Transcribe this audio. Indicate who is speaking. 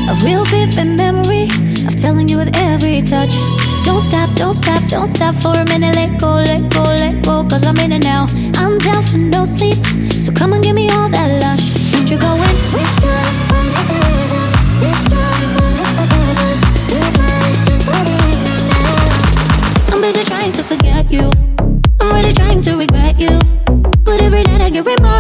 Speaker 1: A real vivid memory of telling you with every touch. Don't stop, don't stop, don't stop for a minute. Let go, let go, let go, cause I'm in it now. I'm down for no sleep, so come and give me all that lush. Don't you go in? Which time for the rhythm? Which time will it forgiven? Do my strength for the evening now. I'm busy trying to forget you. I'm really trying to regret you, but every night I get reminded